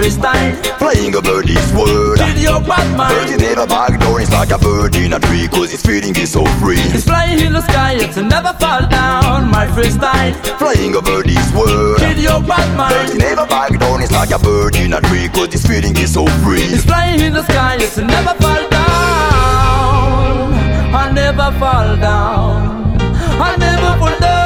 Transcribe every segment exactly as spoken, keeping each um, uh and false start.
freestyle, flying over this world. kill your bad mind. Bird is never back down, it's like a bird in a tree, cause its feeling is so free. It's flying in the sky, it's never fall down. My freestyle, Flying over this world. kill your bad Bird is mind. never back down, it's like a bird in a tree, cause its feeling is so free. It's flying in the sky, it's never fall down. I'll never fall down. I'll never fall down.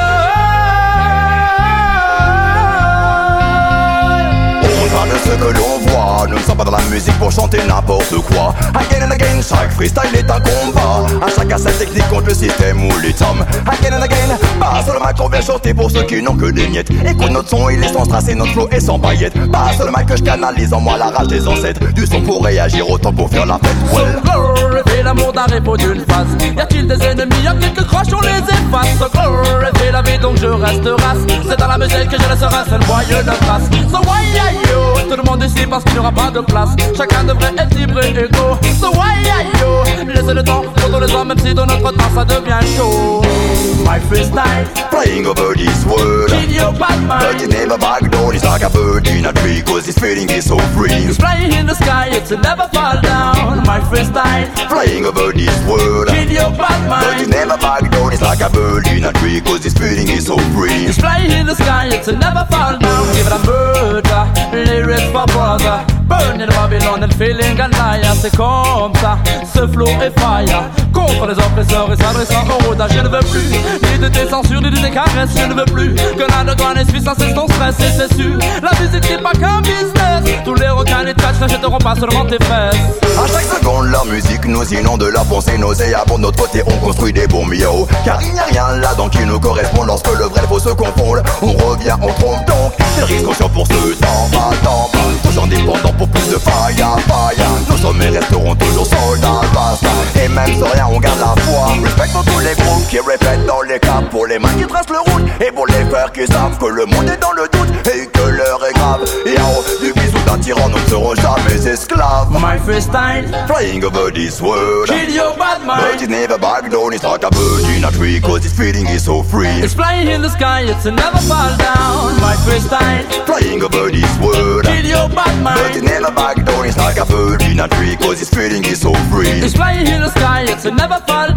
On parle de ce que l'on voit, nous ne sommes pas dans la musique pour chanter n'importe quoi. Again and again, chaque freestyle est un combat. À chacun sa technique contre le système ou les hommes. Again and again, pas sur le mic on vient chanter pour ceux qui n'ont que des miettes. Écoute notre son, il est sans strass et notre flow est sans paillettes. Pas sur le mic que je canalise en moi la rage des ancêtres. Du son pour réagir, autant pour faire la fête. Well. Glorifie l'amour d'un repos d'une face. Y a-t-il des ennemis, y a quelques croches, on les efface. So glorifie la vie, donc je reste race. C'est dans la musique que je laisserai seul moyen de trace. So why are you? Tout le monde ici parce qu'il n'y aura pas de place. Chacun devrait être libre et égaux. So why are you? Laissez le temps pour tous les hommes, même si dans notre temps ça devient chaud. My freestyle, Flying over this world. kill your bad Bird is mind. never back down, it's like a bird in a tree, cause its feeling is so free. It's flying in the sky, it's never fall down. My freestyle, Flying over this world. kill your bad Bird is mind. never back down, it's like a bird in a tree, cause its feeling is so free. It's flying in the sky, it's never fall down. Give it a murder, lyrics for brother. Burning Babylon and feeling and liar. C'est comme ça, ce flow est fire. Contre les oppresseurs et s'adressant au rodage. Je ne veux plus ni de tes censures, ni de tes caresses. Je ne veux plus que la de douane essuie sans cesse ton stress. Et c'est sûr, la musique n'est pas qu'un business. Tous les requins et trash n'achèteront pas seulement tes fesses. À chaque seconde, la musique nous inonde de la pensée nauséabonde. De notre côté, on construit des bombes yo. Car il n'y a rien là-dedans qui nous correspond. Lorsque le vrai et le faux se confondent, on revient, on trompe donc. C'est le risque conscient pour ce temps, pas temps, pas. Toujours dépendant pour plus de faille, faille. Nos sommets resteront toujours soldats, basta. Et même sans rien, on garde la foi. Respectons tous les groupes qui répètent dans les caps. Pour les mains qui tracent le route. Et pour les frères qui savent que le monde est dans le doute. Et que l'heure est grave. Et en haut du bisou d'un tyran, nous ne serons jamais esclaves. My freestyle, Flying over this world. kill your bad Bird is mind. never back down, it's like a bird in a tree, cause its feeling is so free. It's flying in the sky, it's never fall down. My freestyle, Flying over this world. kill your bad Bird is mind. never back down, it's like a bird in a tree, cause its feeling is so free. It's flying in the sky, it's never fall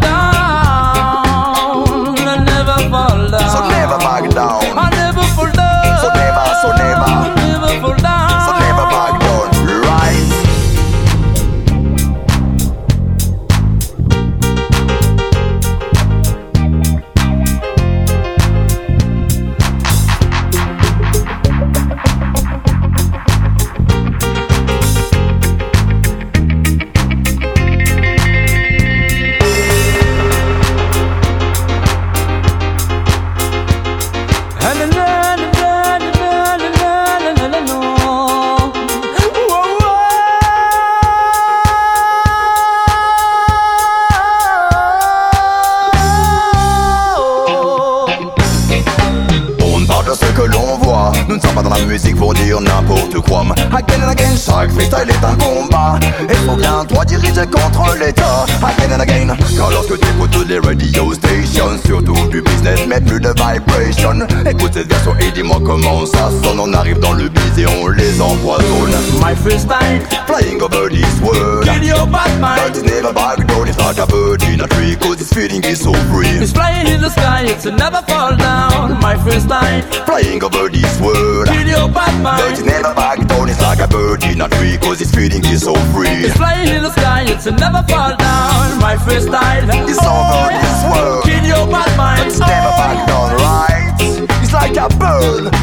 down. Never fall down. So never back down. I never fall down. So never, so never. Never fall down. So never back down, right? Nous ne sommes pas dans la musique pour dire n'importe quoi. Again and again, chaque freestyle est un combat. Et faut bien toi diriger contre l'état. Again and again, car lorsque tu écoutes toutes les radio stations, surtout du business, mais plus de vibration. Écoute cette version et dis-moi comment ça sonne. On arrive dans le biz et on les empoisonne. My freestyle, Flying over this world. kill your bad Bird is mind. never back down, it's like a bird in a tree, cause its feeling is so free. It's flying in the sky, it's never fall down. My freestyle, Flying over this world. kill your bad Bird is mind. never back down, it's like a bird in a tree, cause its feeling is so free. It's flying in the sky, it's never fall down. My freestyle, It's over this world. kill your bad But mind. it's never back down, right? It's like a bird